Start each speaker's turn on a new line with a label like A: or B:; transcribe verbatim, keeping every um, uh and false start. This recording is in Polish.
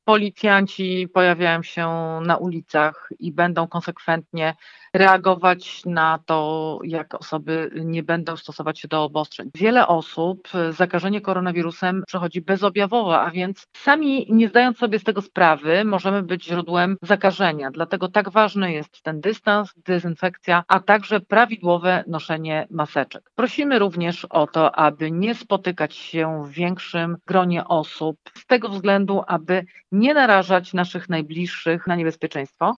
A: policjanci pojawiają się na ulicach i będą konsekwentnie reagować na to, jak osoby nie będą stosować się do obostrzeń. Wiele osób zakażenie koronawirusem przechodzi bezobjawowo, a więc sami nie zdając sobie z tego sprawy, możemy być źródłem zakażenia. Dlatego tak ważny jest ten dystans, dezynfekcja, a także prawidłowe noszenie maseczek. Prosimy również o to, aby nie spotykać się w większym gronie osób, z tego względu, aby nie narażać naszych najbliższych na niebezpieczeństwo.